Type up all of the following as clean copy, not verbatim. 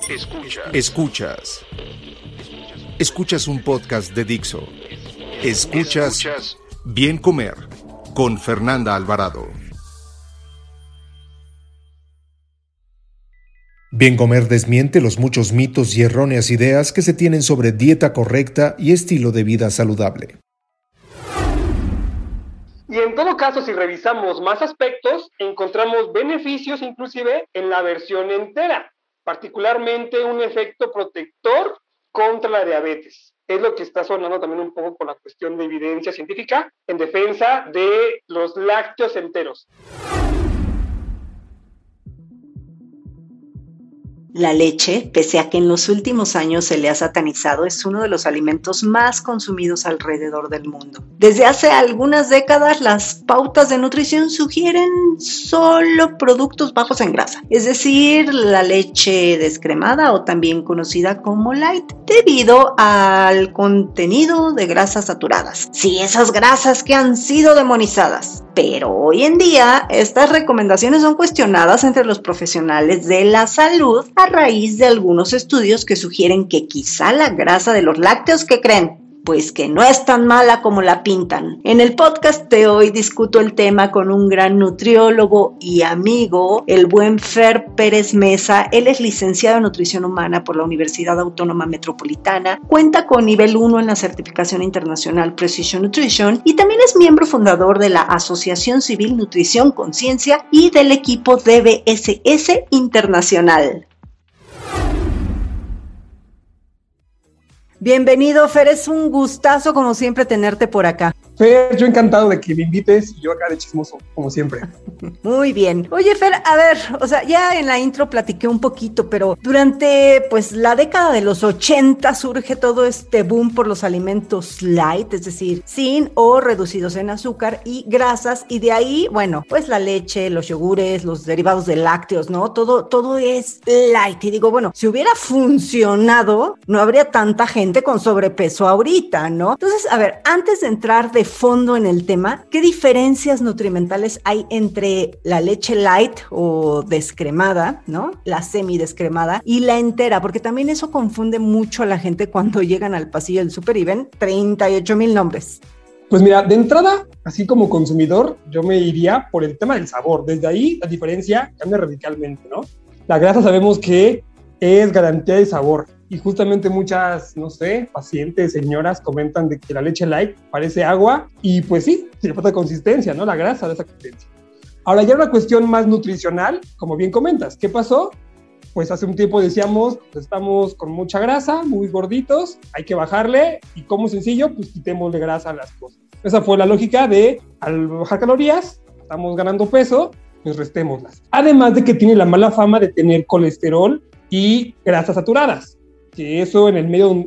Escuchas un podcast de Dixo. Escuchas Bien Comer con Fernanda Alvarado. Bien Comer desmiente los muchos mitos y erróneas ideas que se tienen sobre dieta correcta y estilo de vida saludable. Y en todo caso, si revisamos más aspectos, encontramos beneficios inclusive en la versión entera, particularmente un efecto protector contra la diabetes. Es lo que está sonando también un poco con la cuestión de evidencia científica en defensa de los lácteos enteros. La leche, pese a que en los últimos años se le ha satanizado, es uno de los alimentos más consumidos alrededor del mundo. Desde hace algunas décadas, las pautas de nutrición sugieren solo productos bajos en grasa, es decir, la leche descremada o también conocida como light, debido al contenido de grasas saturadas. Sí, esas grasas que han sido demonizadas. Pero hoy en día, estas recomendaciones son cuestionadas entre los profesionales de la salud a raíz de algunos estudios que sugieren que quizá la grasa de los lácteos, ¿qué creen? Pues que no es tan mala como la pintan. En el podcast de hoy discuto el tema con un gran nutriólogo y amigo, el buen Fer Pérez Mesa. Él es licenciado en nutrición humana por la Universidad Autónoma Metropolitana, cuenta con nivel 1 en la certificación internacional Precision Nutrition y también es miembro fundador de la Asociación Civil Nutrición Conciencia y del equipo DBSS Internacional. Bienvenido, Fer, es un gustazo como siempre tenerte por acá. Fer, yo encantado de que me invites y yo acá de chismoso, como siempre. Muy bien. Oye, Fer, a ver, ya en la intro platiqué un poquito, pero durante la década de los 80 surge todo este boom por los alimentos light, es decir, sin o reducidos en azúcar y grasas, y de ahí, la leche, los yogures, los derivados de lácteos, ¿no? Todo es light. Y digo, si hubiera funcionado, no habría tanta gente con sobrepeso ahorita, ¿no? Entonces, a ver, antes de entrar de fondo en el tema, ¿qué diferencias nutrimentales hay entre la leche light o descremada, ¿no? La semidescremada y la entera, porque también eso confunde mucho a la gente cuando llegan al pasillo del súper y ven 38,000 nombres. Pues mira, de entrada, así como consumidor, yo me iría por el tema del sabor. Desde ahí la diferencia cambia radicalmente, ¿no? La grasa sabemos que es garantía de sabor. Y justamente muchas, pacientes, señoras comentan de que la leche light parece agua y pues sí, le falta consistencia, ¿no? La grasa de esa consistencia. Ahora ya una cuestión más nutricional, como bien comentas. ¿Qué pasó? Pues hace un tiempo decíamos, estamos con mucha grasa, muy gorditos, hay que bajarle y como sencillo, pues quitémosle grasa a las cosas. Esa fue la lógica de, al bajar calorías, estamos ganando peso, pues restémoslas. Además de que tiene la mala fama de tener colesterol y grasas saturadas, que eso en el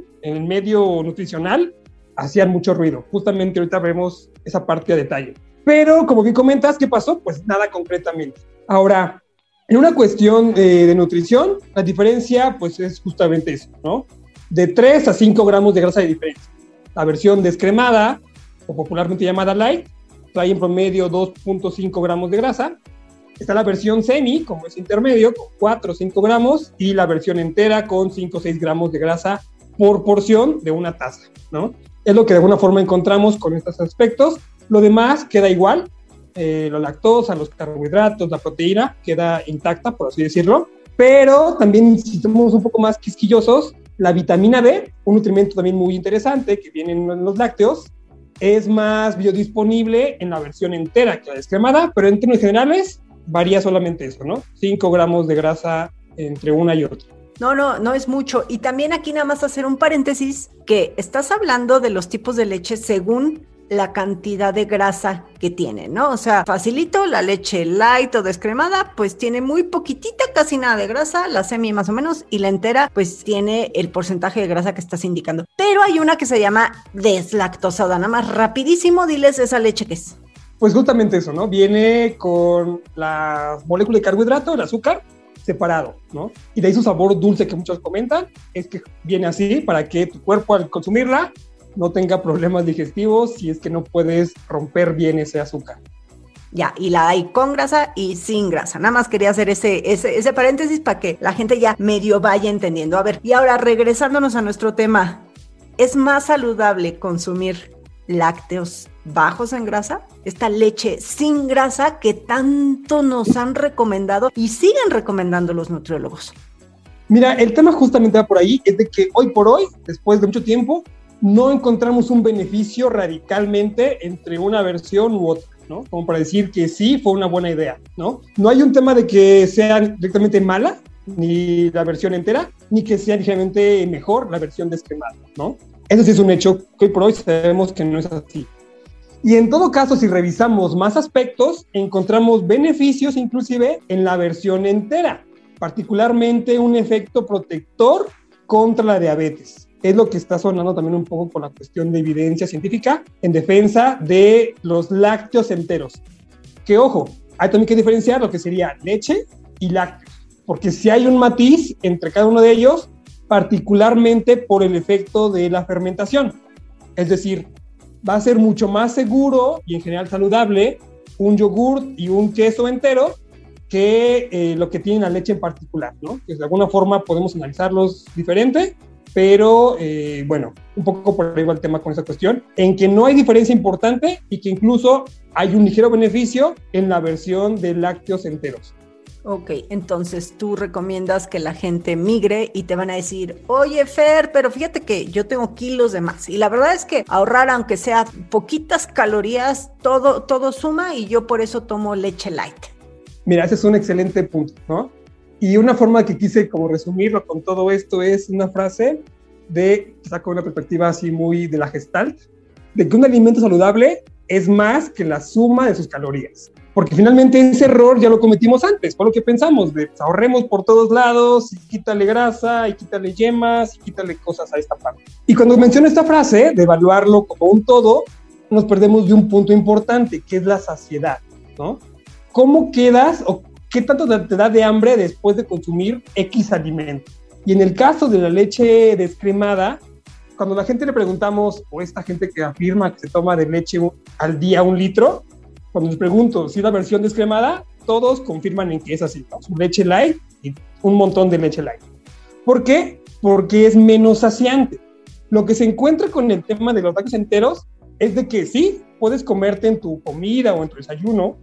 medio nutricional hacían mucho ruido. Justamente ahorita vemos esa parte a detalle. Pero, como bien comentas, ¿qué pasó? Pues nada concretamente. Ahora, en una cuestión de nutrición, la diferencia pues es justamente eso, ¿no? De 3 a 5 gramos de grasa de diferencia. La versión descremada, o popularmente llamada light, trae en promedio 2.5 gramos de grasa. Está la versión semi, como es intermedio, con 4 o 5 gramos, y la versión entera con 5 o 6 gramos de grasa por porción de una taza, ¿no? Es lo que de alguna forma encontramos con estos aspectos. Lo demás queda igual, la lactosa, los carbohidratos, la proteína queda intacta, por así decirlo, pero también si somos un poco más quisquillosos, la vitamina D, un nutrimento también muy interesante que viene en los lácteos, es más biodisponible en la versión entera que la descremada, pero en términos generales varía solamente eso, ¿no? 5 gramos de grasa entre una y otra. No es mucho. Y también aquí nada más hacer un paréntesis, que estás hablando de los tipos de leche según la cantidad de grasa que tiene, ¿no? O sea, facilito, la leche light o descremada, pues tiene muy poquitita, casi nada de grasa, la semi más o menos, y la entera, pues tiene el porcentaje de grasa que estás indicando. Pero hay una que se llama deslactosada, nada más rapidísimo, diles esa leche que es. Pues justamente eso, ¿no? Viene con la molécula de carbohidrato, el azúcar, separado, ¿no? Y de ahí su sabor dulce que muchos comentan, es que viene así para que tu cuerpo al consumirla no tenga problemas digestivos si es que no puedes romper bien ese azúcar. Ya, y la hay con grasa y sin grasa. Nada más quería hacer ese paréntesis para que la gente ya medio vaya entendiendo. A ver, y ahora regresándonos a nuestro tema, ¿es más saludable consumir lácteos bajos en grasa? Esta leche sin grasa que tanto nos han recomendado y siguen recomendando los nutriólogos. Mira, el tema justamente va por ahí, es de que hoy por hoy, después de mucho tiempo, no encontramos un beneficio radicalmente entre una versión u otra, ¿no? Como para decir que sí fue una buena idea, ¿no? No hay un tema de que sea directamente mala, ni la versión entera, ni que sea ligeramente mejor la versión descremada, ¿no? Eso sí es un hecho que hoy por hoy sabemos que no es así. Y en todo caso, si revisamos más aspectos, encontramos beneficios inclusive en la versión entera, particularmente un efecto protector contra la diabetes. Es lo que está sonando también un poco con la cuestión de evidencia científica en defensa de los lácteos enteros. Que ojo, hay también que diferenciar lo que sería leche y lácteos, porque si hay un matiz entre cada uno de ellos, particularmente por el efecto de la fermentación. Es decir, va a ser mucho más seguro y en general saludable un yogurt y un queso entero que lo que tiene la leche en particular, ¿no? Que de alguna forma podemos analizarlos diferente, pero bueno, un poco por ahí va el tema con esa cuestión, en que no hay diferencia importante y que incluso hay un ligero beneficio en la versión de lácteos enteros. Ok, entonces tú recomiendas que la gente migre y te van a decir, oye Fer, pero fíjate que yo tengo kilos de más. Y la verdad es que ahorrar, aunque sea poquitas calorías, todo suma y yo por eso tomo leche light. Mira, ese es un excelente punto, ¿no? Y una forma que quise como resumirlo con todo esto es una frase de, quizá con una perspectiva así muy de la Gestalt, de que un alimento saludable es más que la suma de sus calorías. Porque finalmente ese error ya lo cometimos antes, fue lo que pensamos, de ahorremos por todos lados, y quítale grasa, y quítale yemas, y quítale cosas a esta parte. Y cuando menciono esta frase, de evaluarlo como un todo, nos perdemos de un punto importante, que es la saciedad, ¿no? ¿Cómo quedas o qué tanto te da de hambre después de consumir X alimento? Y en el caso de la leche descremada, cuando la gente le preguntamos, o esta gente que afirma que se toma de leche al día 1 litro, cuando les pregunto si es la versión descremada, todos confirman en que es así, ¿no? Su leche light y un montón de leche light. ¿Por qué? Porque es menos saciante. Lo que se encuentra con el tema de los lácteos enteros es de que sí, puedes comerte en tu comida o en tu desayuno,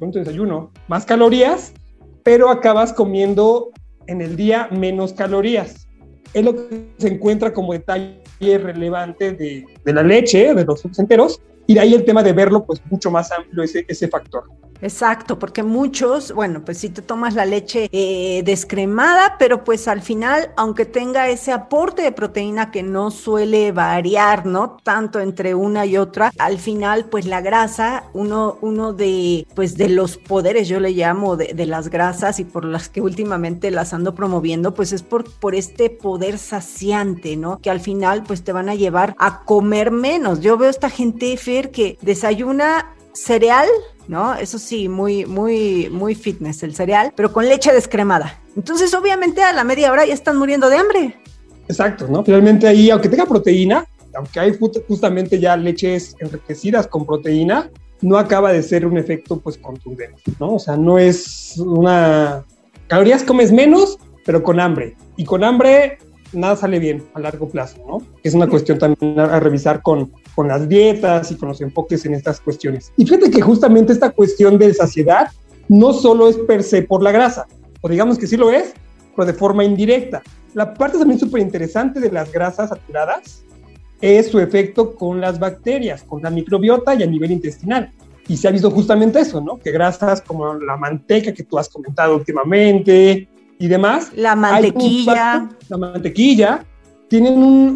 más calorías, pero acabas comiendo en el día menos calorías. Es lo que se encuentra como detalle relevante de la leche, de los lácteos enteros, y de ahí el tema de verlo pues mucho más amplio ese factor. Exacto, porque muchos, bueno, pues sí te tomas la leche descremada, pero pues al final, aunque tenga ese aporte de proteína que no suele variar, ¿no? Tanto entre una y otra, al final pues la grasa, uno de los poderes, yo le llamo, de las grasas y por las que últimamente las ando promoviendo, pues es por este poder saciante, ¿no? Que al final pues te van a llevar a comer menos. Yo veo esta gente, Fer, que desayuna cereal, ¿no? Eso sí, muy fitness el cereal, pero con leche descremada. Entonces, obviamente, a la media hora ya están muriendo de hambre. Exacto, ¿no? Finalmente ahí, aunque tenga proteína, aunque hay justamente ya leches enriquecidas con proteína, no acaba de ser un efecto, pues, contundente, ¿no? O sea, no es una... Calorías comes menos, pero con hambre. Y con hambre nada sale bien a largo plazo, ¿no? Es una cuestión también a revisar con las dietas y con los enfoques en estas cuestiones. Y fíjate que justamente esta cuestión de saciedad no solo es per se por la grasa, o digamos que sí lo es, pero de forma indirecta. La parte también súper interesante de las grasas saturadas es su efecto con las bacterias, con la microbiota y a nivel intestinal. Y se ha visto justamente eso, ¿no? Que grasas como la manteca que tú has comentado últimamente y demás. La mantequilla. La mantequilla tienen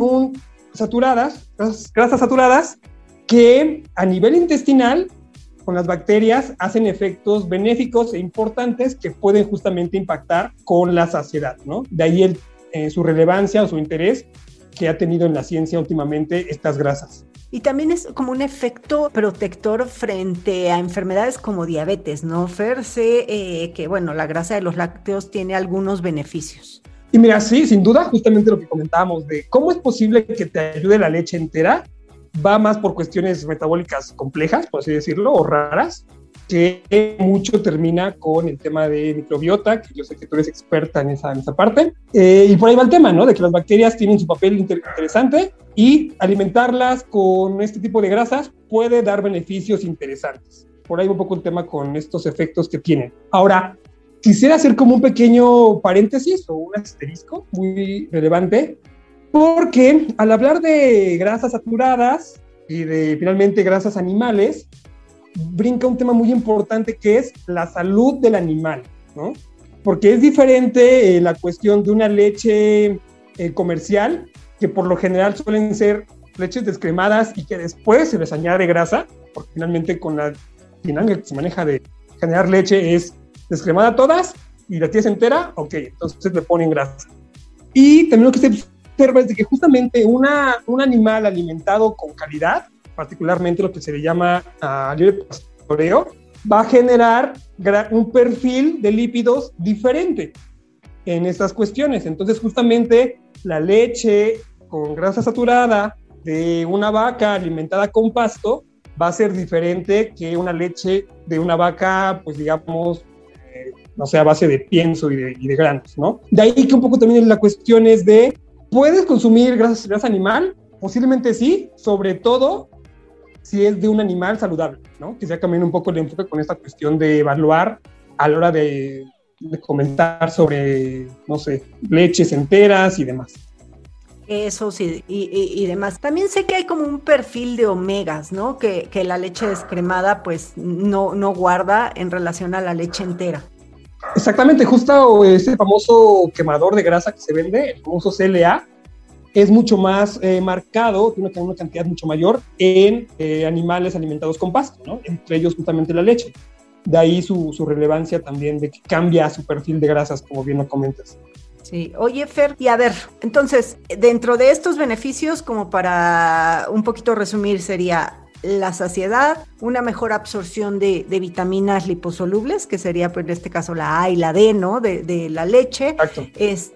grasas saturadas que a nivel intestinal con las bacterias hacen efectos benéficos e importantes que pueden justamente impactar con la saciedad, ¿no? De ahí su relevancia o su interés que ha tenido en la ciencia últimamente estas grasas. Y también es como un efecto protector frente a enfermedades como diabetes, ¿no, Fer? Sé que, bueno, la grasa de los lácteos tiene algunos beneficios. Y mira, sí, sin duda, justamente lo que comentábamos de cómo es posible que te ayude la leche entera, va más por cuestiones metabólicas complejas, por así decirlo, o raras, que mucho termina con el tema de microbiota, que yo sé que tú eres experta en esa parte, y por ahí va el tema, ¿no? De que las bacterias tienen su papel interesante y alimentarlas con este tipo de grasas puede dar beneficios interesantes. Por ahí va un poco el tema con estos efectos que tienen. Ahora, quisiera hacer como un pequeño paréntesis o un asterisco muy relevante, porque al hablar de grasas saturadas y de finalmente grasas animales, brinca un tema muy importante que es la salud del animal, ¿no? Porque es diferente la cuestión de una leche comercial, que por lo general suelen ser leches descremadas y que después se les añade grasa, porque finalmente con la dinámica que se maneja de generar leche es descremada todas y la tienes entera, ok, entonces le ponen grasa. Y también lo que se observa es de que justamente un animal alimentado con calidad, particularmente lo que se le llama libre pastoreo, va a generar un perfil de lípidos diferente en estas cuestiones. Entonces, justamente la leche con grasa saturada de una vaca alimentada con pasto va a ser diferente que una leche de una vaca, pues digamos, no sé, a base de pienso y de granos, ¿no? De ahí que un poco también la cuestión es de, ¿puedes consumir grasa animal? Posiblemente sí, sobre todo si es de un animal saludable, ¿no? Que sea también un poco el enfoque con esta cuestión de evaluar a la hora de comentar sobre, no sé, leches enteras y demás. Eso sí, y demás. También sé que hay como un perfil de omegas, ¿no? Que la leche descremada pues no guarda en relación a la leche entera. Exactamente, justo ese famoso quemador de grasa que se vende, el famoso CLA, es mucho más marcado, tiene una cantidad mucho mayor en animales alimentados con pasto, ¿no? Entre ellos justamente la leche. De ahí su relevancia también de que cambia su perfil de grasas, como bien lo comentas. Sí, oye Fer, y a ver, entonces, dentro de estos beneficios, como para un poquito resumir, sería la saciedad, una mejor absorción de vitaminas liposolubles, que sería pues, en este caso la A y la D, ¿no? De la leche. Exacto.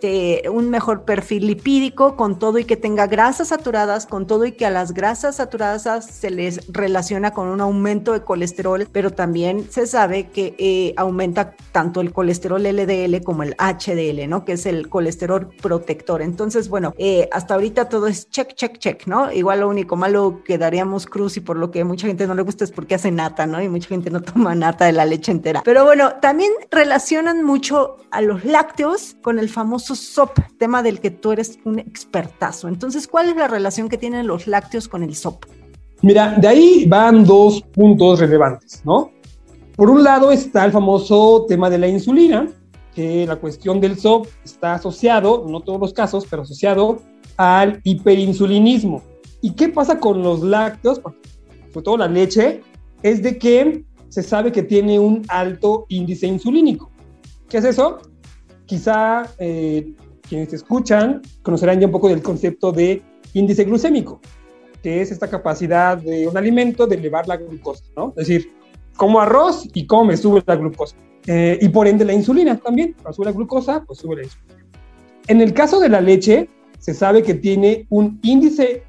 Un mejor perfil lipídico con todo y que tenga grasas saturadas, con todo y que a las grasas saturadas se les relaciona con un aumento de colesterol, pero también se sabe que aumenta tanto el colesterol LDL como el HDL, ¿no? Que es el colesterol protector. Entonces, bueno, hasta ahorita todo es check, check, check, ¿no? Igual lo único malo que daríamos cruz y por lo que mucha gente no le gusta es porque hace nata, ¿no? Y mucha gente no toma nata de la leche entera. Pero bueno, también relacionan mucho a los lácteos con el famoso SOP, tema del que tú eres un expertazo. Entonces, ¿cuál es la relación que tienen los lácteos con el SOP? Mira, de ahí van dos puntos relevantes, ¿no? Por un lado está el famoso tema de la insulina, que la cuestión del SOP está asociado, no todos los casos, pero asociado al hiperinsulinismo. ¿Y qué pasa con los lácteos? Sobre todo la leche, es de que se sabe que tiene un alto índice insulínico. ¿Qué es eso? Quizá quienes te escuchan conocerán ya un poco del concepto de índice glucémico, que es esta capacidad de un alimento de elevar la glucosa, ¿no? Es decir, como arroz y como me sube la glucosa. Y por ende la insulina también. Cuando sube la glucosa, pues sube la insulina. En el caso de la leche, se sabe que tiene un índice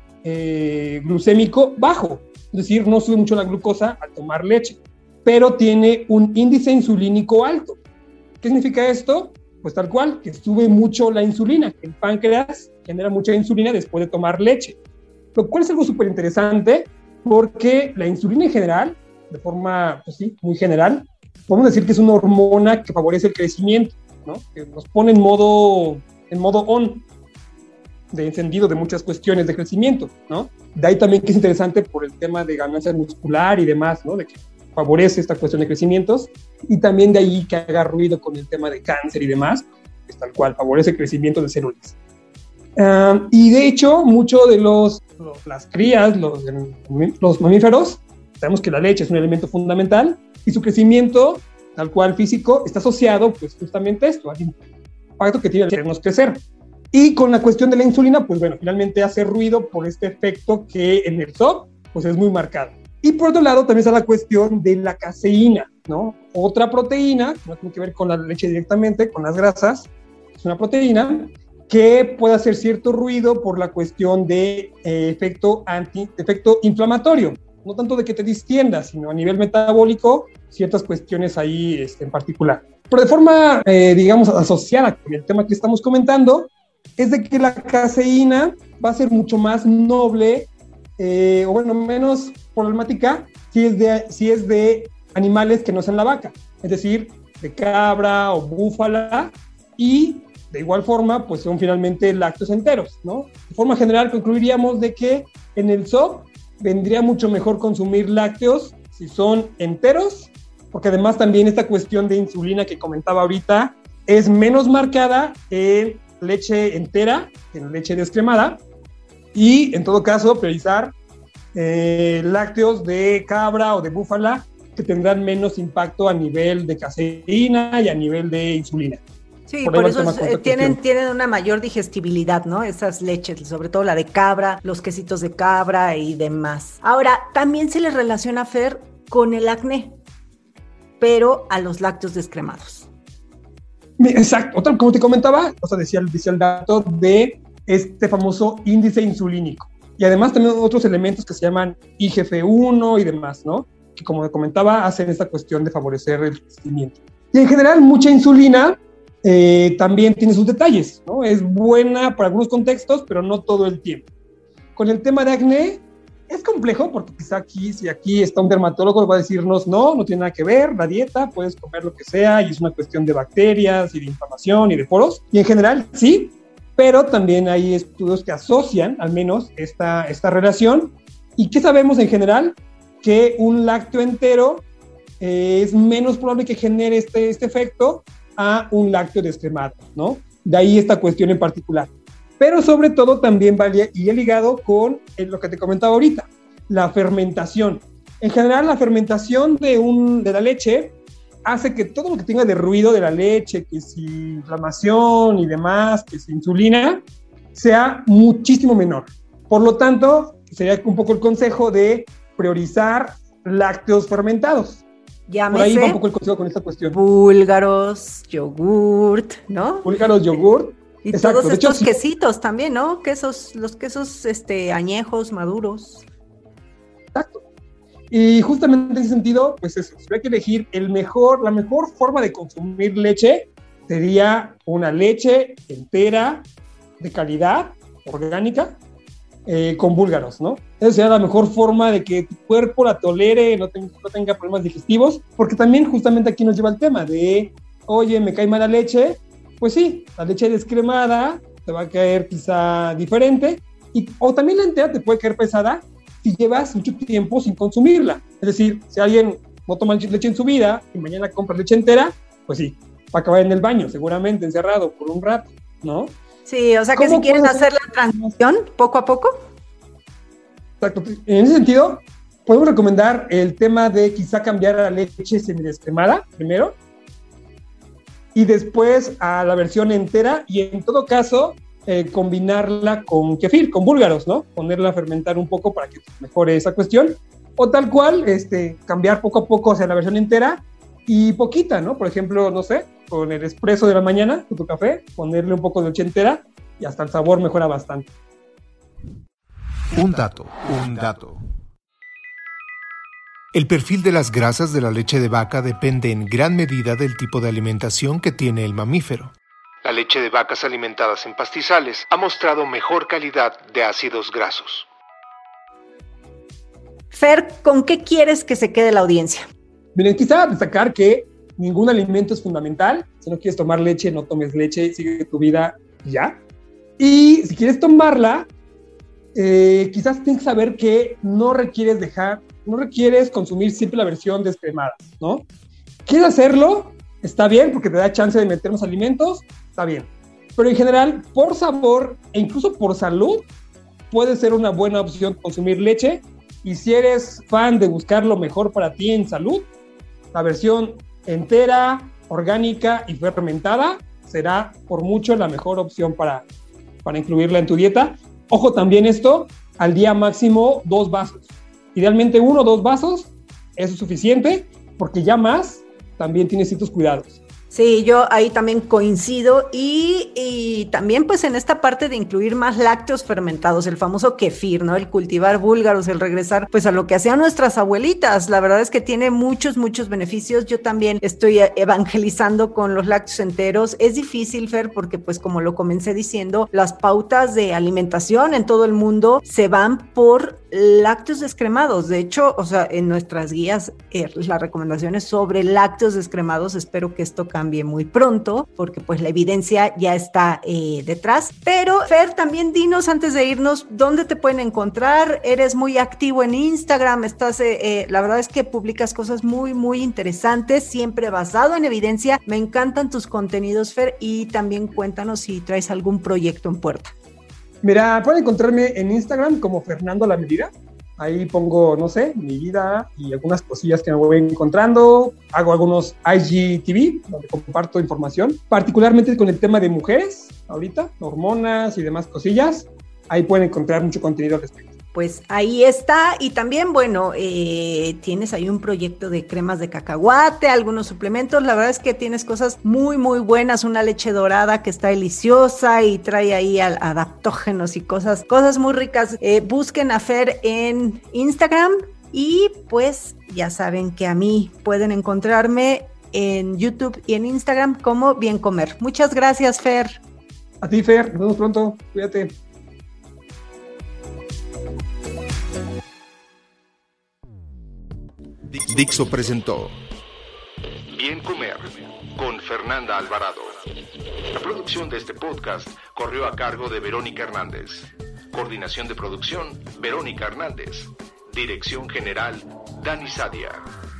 glucémico bajo. Es decir, no sube mucho la glucosa al tomar leche, pero tiene un índice insulínico alto. ¿Qué significa esto? Pues tal cual, que sube mucho la insulina. El páncreas genera mucha insulina después de tomar leche. Lo cual es algo súper interesante porque la insulina en general, de forma, pues sí, muy general, podemos decir que es una hormona que favorece el crecimiento, ¿no? Que nos pone en modo on, de encendido de muchas cuestiones de crecimiento, ¿no? De ahí también que es interesante por el tema de ganancia muscular y demás, ¿no? De que favorece esta cuestión de crecimientos, y también de ahí que haga ruido con el tema de cáncer y demás, pues tal cual, favorece el crecimiento de células. Y de hecho, mucho de las crías, los mamíferos, sabemos que la leche es un elemento fundamental, y su crecimiento, tal cual físico, está asociado, pues justamente a esto, al impacto que tiene al hacernos crecer. Y con la cuestión de la insulina, pues bueno, finalmente hace ruido por este efecto que en el SOP, pues es muy marcado. Y por otro lado, también está la cuestión de la caseína, ¿no? Otra proteína, que no tiene que ver con la leche directamente, con las grasas, es una proteína que puede hacer cierto ruido por la cuestión de efecto inflamatorio. No tanto de que te distiendas, sino a nivel metabólico, ciertas cuestiones ahí en particular. Pero de forma, digamos, asociada con el tema que estamos comentando, es de que la caseína va a ser mucho más noble, o bueno, menos problemática si es de animales que no sean la vaca, es decir, de cabra o búfala, y de igual forma, pues son finalmente lácteos enteros, ¿no? De forma general concluiríamos de que en el SOP vendría mucho mejor consumir lácteos si son enteros, porque además también esta cuestión de insulina que comentaba ahorita es menos marcada en leche entera que en leche descremada, y en todo caso priorizar lácteos de cabra o de búfala que tendrán menos impacto a nivel de caseína y a nivel de insulina. Sí, por eso tienen una mayor digestibilidad, ¿no? Esas leches, sobre todo la de cabra, los quesitos de cabra y demás. Ahora, también se les relaciona, Fer, con el acné, pero a los lácteos descremados. Exacto, como te comentaba, o sea, decía el dato de este famoso índice insulínico. Y además también otros elementos que se llaman IGF-1 y demás, ¿no? Que como te comentaba, hacen esta cuestión de favorecer el crecimiento. Y en general, mucha insulina también tiene sus detalles, ¿no? Es buena para algunos contextos, pero no todo el tiempo. Con el tema de acné, es complejo, porque quizá si aquí está un dermatólogo, va a decirnos, no tiene nada que ver, la dieta, puedes comer lo que sea, y es una cuestión de bacterias, y de inflamación, y de poros, y en general, sí, pero también hay estudios que asocian, al menos, esta relación. ¿Y qué sabemos en general? Que un lácteo entero es menos probable que genere este efecto a un lácteo descremado, ¿no? De ahí esta cuestión en particular. Pero sobre todo también va ligado con lo que te comentaba ahorita, la fermentación. En general, la fermentación de la leche hace que todo lo que tenga de ruido de la leche, que si inflamación y demás, que si insulina, sea muchísimo menor. Por lo tanto, sería un poco el consejo de priorizar lácteos fermentados. Llámese, por ahí va un poco el consejo con esta cuestión. Búlgaros, yogurt, ¿no? Búlgaros, yogurt. Y exacto. todos estos de hecho, quesitos también, ¿no? Los quesos añejos, maduros. Exacto. Y justamente en ese sentido, pues eso, si hay que elegir la mejor forma de consumir leche sería una leche entera, de calidad, orgánica, con búlgaros, ¿no? Esa sería la mejor forma de que tu cuerpo la tolere, no tenga problemas digestivos, porque también justamente aquí nos lleva el tema de, oye, me cae mala leche, pues sí, la leche descremada te va a caer quizá diferente, o también la entera te puede caer pesada si llevas mucho tiempo sin consumirla. Es decir, si alguien no toma leche en su vida y mañana compra leche entera, pues sí, va a acabar en el baño, seguramente encerrado por un rato, ¿no? Sí, o sea que si quieren hacer la transición poco a poco. Exacto. En ese sentido, podemos recomendar el tema de quizá cambiar a la leche semidescremada primero y después a la versión entera, y en todo caso combinarla con kefir, con búlgaros, ¿no? Ponerla a fermentar un poco para que mejore esa cuestión, o tal cual, cambiar poco a poco hacia la versión entera y poquita, ¿no? Por ejemplo, no sé, con el espresso de la mañana, con tu café, ponerle un poco de leche entera y hasta el sabor mejora bastante. Un dato. El perfil de las grasas de la leche de vaca depende en gran medida del tipo de alimentación que tiene el mamífero. La leche de vacas alimentadas en pastizales ha mostrado mejor calidad de ácidos grasos. Fer, ¿con qué quieres que se quede la audiencia? Miren, quizá destacar que ningún alimento es fundamental. Si no quieres tomar leche, no tomes leche, sigue tu vida y ya. Y si quieres tomarla, quizás tienes que saber que no requieres consumir siempre la versión descremada, ¿no? ¿Quieres hacerlo? Está bien, porque te da chance de meter más alimentos, está bien. Pero en general, por sabor e incluso por salud, puede ser una buena opción consumir leche. Y si eres fan de buscar lo mejor para ti en salud, la versión entera, orgánica y fermentada será por mucho la mejor opción para incluirla en tu dieta. Ojo, también esto, al día máximo 2 vasos. Idealmente 1 o 2 vasos, eso es suficiente, porque ya más también tiene ciertos cuidados. Sí, yo ahí también coincido y también pues en esta parte de incluir más lácteos fermentados, el famoso kefir, ¿no? El cultivar búlgaros, el regresar pues a lo que hacían nuestras abuelitas. La verdad es que tiene muchos beneficios. Yo también estoy evangelizando con los lácteos enteros. Es difícil, Fer, porque pues como lo comencé diciendo, las pautas de alimentación en todo el mundo se van por lácteos descremados. De hecho, o sea, en nuestras guías las recomendaciones sobre lácteos descremados, espero que esto cambie muy pronto, porque pues la evidencia ya está detrás. Pero Fer, también dinos antes de irnos, ¿dónde te pueden encontrar? Eres muy activo en Instagram, estás, la verdad es que publicas cosas muy interesantes, siempre basado en evidencia. Me encantan tus contenidos, Fer, y también cuéntanos si traes algún proyecto en puerta. Mira, pueden encontrarme en Instagram como Fernando La Medida. Ahí pongo, no sé, mi vida y algunas cosillas que me voy encontrando. Hago algunos IGTV, donde comparto información, particularmente con el tema de mujeres, ahorita, hormonas y demás cosillas. Ahí pueden encontrar mucho contenido al respecto. Pues ahí está, y también, bueno, tienes ahí un proyecto de cremas de cacahuate, algunos suplementos. La verdad es que tienes cosas muy buenas, una leche dorada que está deliciosa y trae ahí adaptógenos y cosas muy ricas. Busquen a Fer en Instagram y pues ya saben que a mí pueden encontrarme en YouTube y en Instagram como Bien Comer. Muchas gracias, Fer. A ti, Fer, nos vemos pronto, cuídate. Dixo presentó Bien Comer con Fernanda Alvarado. La producción de este podcast corrió a cargo de Verónica Hernández. Coordinación de producción, Verónica Hernández. Dirección general, Dani Sadia.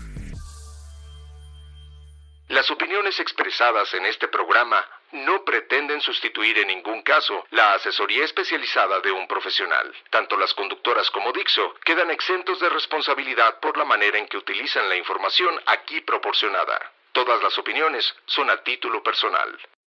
Las opiniones expresadas en este programa no pretenden sustituir en ningún caso la asesoría especializada de un profesional. Tanto las conductoras como Dixo quedan exentos de responsabilidad por la manera en que utilizan la información aquí proporcionada. Todas las opiniones son a título personal.